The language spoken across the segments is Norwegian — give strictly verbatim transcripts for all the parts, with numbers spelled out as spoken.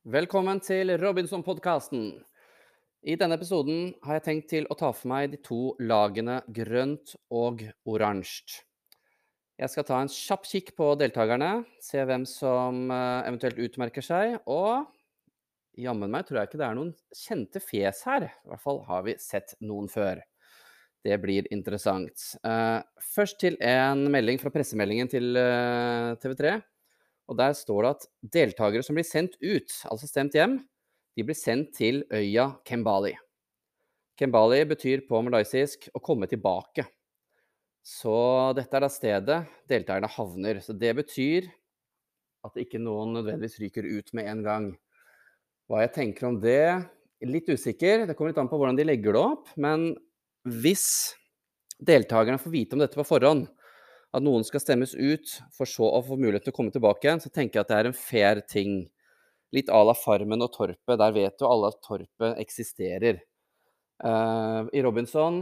Velkommen til Robinson-podcasten. I denne episoden har jeg tenkt til å ta for meg de to lagene grønt og oransje. Jeg skal ta en kjapp kikk på deltakerne, se hvem som eh, eventuelt utmerker seg, og jammen meg tror jeg ikke det er noen kjente fjes her. I hvert fall har vi sett noen før. Det blir interessant. Eh, først til en melding fra pressemeldingen til eh, T V tre. Og der står det at deltakere som blir sendt ut, altså stemt hjem, de blir sendt til øya Kembali. Kembali betyr på malaysisk å komme tilbake. Så dette er da stedet deltakerne havner. Så det betyr at ikke noen nødvendigvis ryker ut med en gang. Hva jeg tenker om det, litt usikker. Det kommer litt an på hvordan de legger det opp. Men hvis deltakerne får vite om dette på forhånd, at noen skal stemmes ut for så å få mulighet til å komme tilbake igjen, så tenker jeg at det er en fair ting. Litt à la Farmen og Torpet, der vet jo alle at Torpet eksisterer. Uh, I Robinson,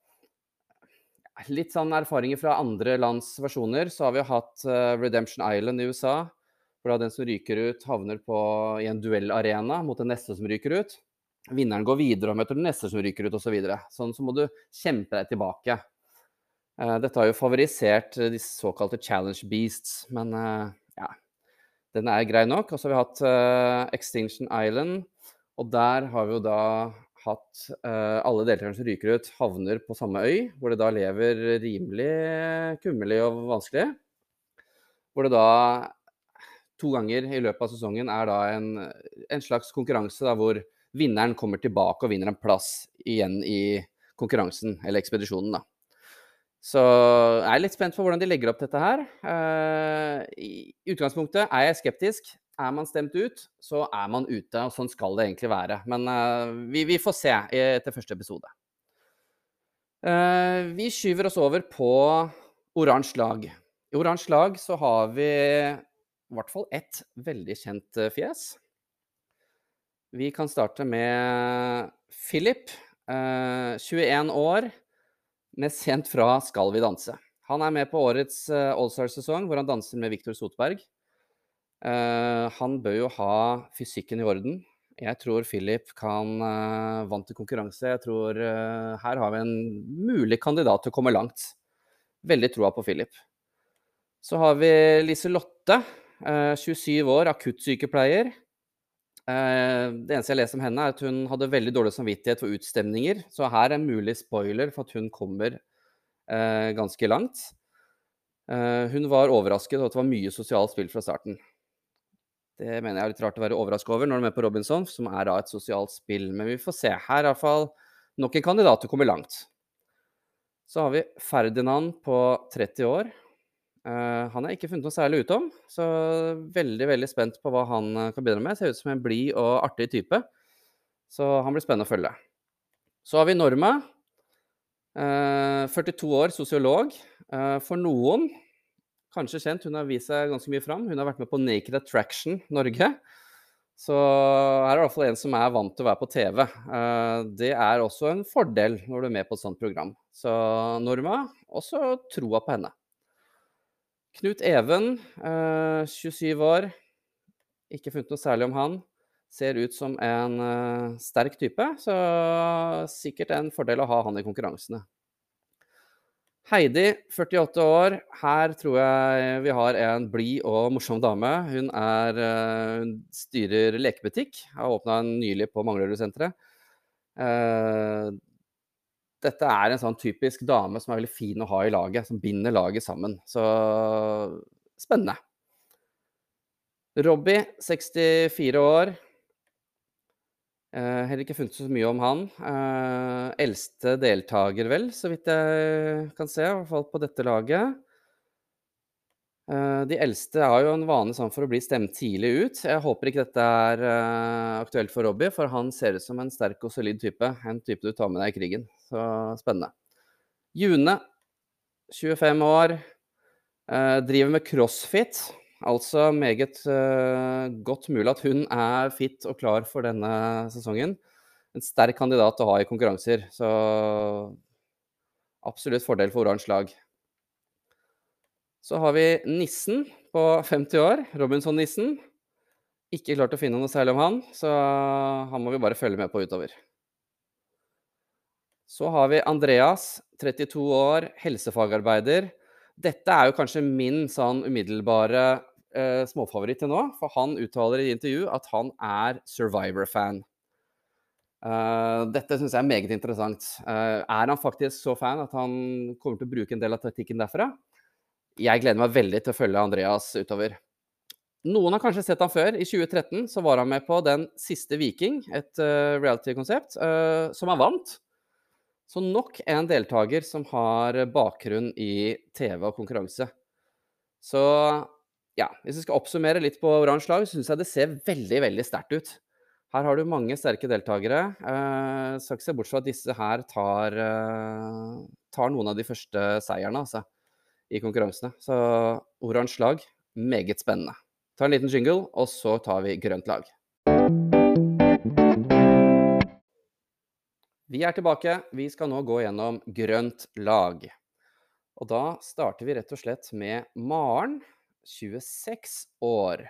litt sånn erfaringer fra andre lands versjoner, så har vi hatt uh, Redemption Island i U S A, hvor da den som ryker ut havner på, i en duellarena mot den neste som ryker ut. Vinneren går videre og møter den neste som ryker ut, og så videre. Sånn så må du kjempe deg tilbake. Uh, dette har jo favorisert uh, de såkalte Challenge Beasts, men uh, ja, den er grei nok. Og så har vi hatt uh, Extinction Island, og der har vi jo da hatt uh, alle deltakerne som ryker ut havner på samme øy, hvor det da lever rimelig kummelig og vanskelig. Hvor det da to ganger i løpet av sesongen er da en, en slags konkurranse da, hvor vinneren kommer tilbake og vinner en plass igjen i konkurransen, eller ekspedisjonen da. Så jeg er litt spent på hvordan de legger opp dette her. Uh, I utgangspunktet er jeg skeptisk. Er man stemt ut, så er man ute, og sånn skal det egentlig være. Men uh, vi, vi får se etter første episode. Uh, vi skyver oss over på oransje lag. I oransje lag så har vi i hvert fall ett veldig kjent fjes. Vi kan starte med Philip, uh, tjueen år, mest kjent fra Skal vi danse. Han er med på årets uh, All-Star-sesong, hvor han danser med Victor Sotberg. Uh, han bør jo ha fysikken i orden. Jeg tror Philip kan uh, vant til konkurranse. Jeg tror uh, her har vi en mulig kandidat til å komme langt. Veldig troa på Philip. Så har vi Liselotte, uh, tjuesyv år, akuttsykepleier. Uh, det eneste jeg leser om henne er at hun hadde veldig dårlig samvittighet for utstemninger. Så her er en mulig spoiler for at hun kommer uh, ganske langt. Uh, hun var overrasket over at det var mye sosialt spill fra starten. Det mener jeg er litt rart å være overrasket over når du er med på Robinson, som er da et sosialt spill. Men vi får se. Her er i hvert fall nok en kandidat til å komme langt. Så har vi Ferdinand på tretti år. Uh, han har ikke funnet noe særlig ut om, så veldig, veldig spent på hva han kan bidra med. Ser ut som en blid og artig type, så han blir spennende å følge. Så har vi Norma, uh, førtito år, sosiolog. Uh, for noen kanskje kjent, hun har vist seg ganske mye fram. Hun har vært med på Naked Attraction Norge. Så her er det i hvert fall en som er vant til å være på T V. Det er også en fordel når du er med på et sånt program. Så Norma, også troa på henne. Knut Even, tjuesyv år. Ikke funnet noe særlig om han. Ser ut som en sterk type, så sikkert en fordel å ha han i konkurransene. Heidi, førtiåtte år. Her tror jeg vi har en blid og morsom dame. Hun er, hun styrer lekebutikk. Har åpnet en nylig på Manglerud-senteret. Uh, dette er en sånn typisk dame som er veldig fin å ha i laget, som binder laget sammen. Så spennende. Robbie, sekstifire år. Uh, heller ikke funnet så mye om han. Uh, eldste deltager vel, så vidt jeg kan se, i hvert fall på dette laget. Uh, de eldste har jo en vane sånn for å bli stemt tidlig ut. Jeg håper ikke dette er uh, aktuelt for Robbie, for han ser ut som en sterk og solid type. En type du tar med deg i krigen. Så spennende. June, tjuefem år, uh, driver med crossfit. Altså meget uh, godt mulig at hun er fit og klar for denne sesongen. En sterk kandidat å ha i konkurranser, så absolutt fordel for oransje lag. Så har vi Nissen på femti år, Robinson-nissen. Ikke klart å finne noe særlig om han, så han må vi bare følge med på utover. Så har vi Andreas, trettito år, helsefagarbeider. Dette er jo kanskje min sånn umiddelbare eh, småfavoritt til nå, for han uttaler i intervju at han er Survivor-fan. Eh, dette synes jeg er meget interessant. Eh, er han faktisk så fan at han kommer til å bruke en del av taktikken derfra? Jeg gleder meg veldig til å følge Andreas utover. Noen har kanskje sett han før. I tjue tretten så var han med på Den siste viking, et uh, reality-konsept, uh, som han vant. Så nok en deltaker som har bakgrunn i T V og konkurranse. Så ja, hvis vi skal oppsummere litt på oransje lag, så synes jeg det ser veldig, veldig sterkt ut. Her har du mange sterke deltakere. Uh, skal ikke se bort fra at disse her tar, uh, tar noen av de første seierne, altså, i konkurransene. Så oransje lag, meget spennende. Ta en liten jingle, og så tar vi grønt lag. Vi er tilbake. Vi skal nå gå gjennom grønt lag. Og da starter vi rett og slett med Maren, tjueseks år.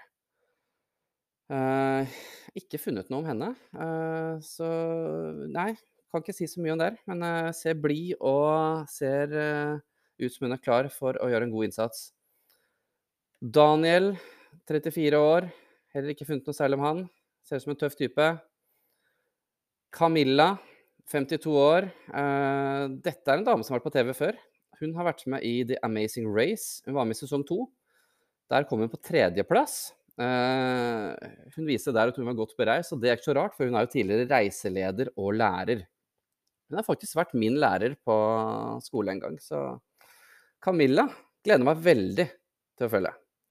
Eh, ikke funnet noe om henne, eh, så nei, kan ikke si så mye om det, men eh, ser blid og ser eh, ut som hun er klar for å gjøre en god innsats. Daniel, trettifire år, heller ikke funnet noe særlig om han, ser ut som en tøff type. Camilla, femtito år, eh, dette er en dame som har vært på T V før. Hun har vært med i The Amazing Race, hun var med i sesong to. Der kom hun på tredjeplass. Uh, hun viste der at hun var godt bereist, og det er ikke så rart, for hun er jo tidligere reiseleder og lærer. Hun har faktisk vært min lærer på skole en gang, så Camilla gleder meg veldig til å følge.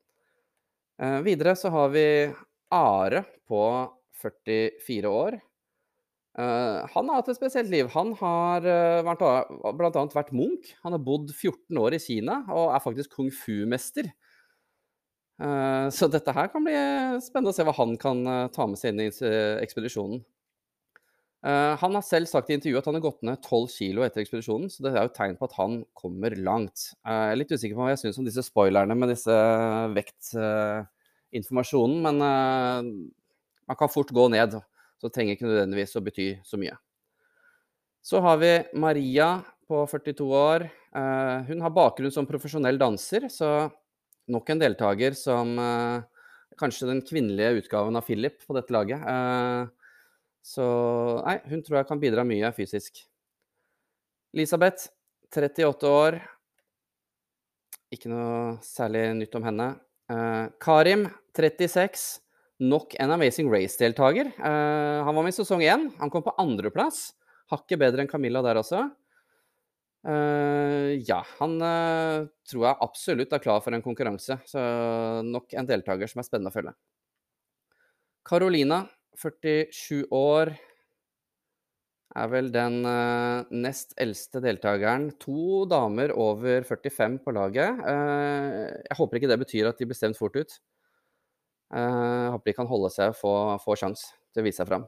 Uh, videre så har vi Are på førtifire år. Uh, han har hatt et spesielt liv. Han har uh, vært, blant annet vært munk. Han har bodd fjorten år i Kina, og er faktisk kung fu-mester. Uh, så dette her kan bli spennende å se hva han kan uh, ta med seg inn i uh, ekspedisjonen. Uh, han har selv sagt i intervjuet at han har gått ned tolv kilo etter ekspedisjonen, så det er jo et tegn på at han kommer langt. Uh, jeg er litt usikker på hva jeg synes om disse spoilerne med disse vektinformasjonen, uh, men uh, man kan fort gå ned, så det trenger ikke nødvendigvis å bety så mye. Så har vi Maria på førtito år. Uh, hun har bakgrunn som profesjonell danser, så nok en deltaker som uh, kanskje den kvinnelige utgaven av Philip på dette laget. Uh, så nei, hun tror jeg kan bidra mye fysisk. Elisabeth, trettiåtte år. Ikke noe særlig nytt om henne. Uh, Karim, trettiseks. Nok en Amazing Race-deltaker. Uh, han var med i sesong én. Han kom på andreplass. Hakket bedre enn Camilla der også. Uh, ja, han uh, tror jeg absolutt er klar for en konkurranse, så nok en deltaker som er spennende å følge. Carolina, førtisju år, er vel den uh, nest eldste deltakeren. To damer over førtifem på laget. Uh, jeg håper ikke det betyr at de blir stemt fort ut. Uh, jeg håper de kan holde seg og få, få sjans til å vise seg frem.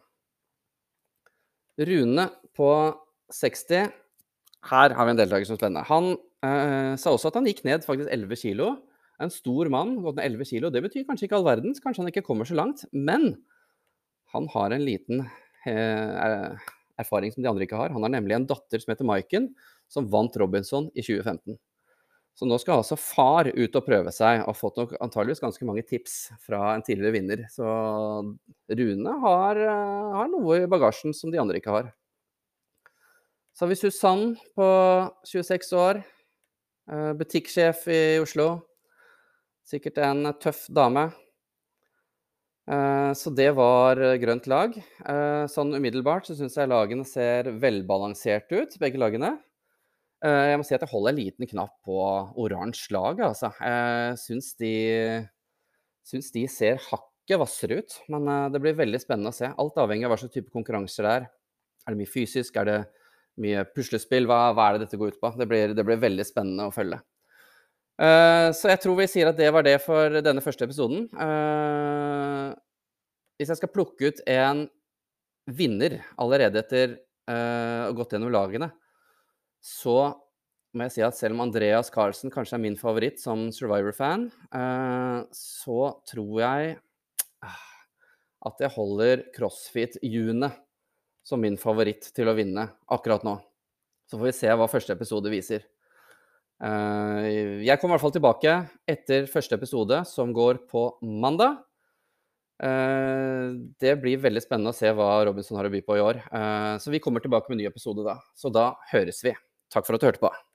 Rune på seksti. Her har vi en deltaker som er spennende. Han eh, sa også at han gikk ned faktisk elleve kilo. En stor mann, gått ned elleve kilo. Det betyr kanskje ikke all verdens, kanskje han ikke kommer så langt. Men han har en liten eh, erfaring som de andre ikke har. Han har nemlig en datter som heter Maiken, som vant Robinson i tjue femten. Så nå skal altså far ut og prøve seg, og fått nok antageligvis ganske mange tips fra en tidligere vinner. Så Rune har, har noe i bagasjen som de andre ikke har. Så har vi Susanne på tjueseks år, butikksjef i Oslo. Sikkert en tøff dame. Så det var grønt lag. Sånn umiddelbart så synes jeg lagene ser velbalansert ut, begge lagene. Jeg må si at jeg holder en liten knapp på oransje lag, altså. Jeg synes de, synes de ser hakket vassere ut, men det blir veldig spennende å se. Alt avhengig av hva slags type konkurranser det er. Er det mye fysisk? Er det mye puslespill? Hva, hva er det dette går ut på? Det blir, det blir veldig spennende å følge. Uh, så jeg tror vi sier at det var det for denne første episoden. Uh, hvis jeg skal plukke ut en vinner allerede etter uh, å ha gått gjennom lagene, så må jeg si at selv om Andreas Carlsen kanskje er min favoritt som Survivor-fan, uh, så tror jeg uh, at jeg holder CrossFit June som min favoritt til å vinne akkurat nå. Så får vi se hva første episode viser. Eh, jeg kommer i hvert fall tilbake etter første episode, som går på mandag. Eh, det blir veldig spennende å se hva Robinson har å by på i år. Eh, så vi kommer tilbake med en ny episode da. Så da høres vi. Takk for at du hørte på.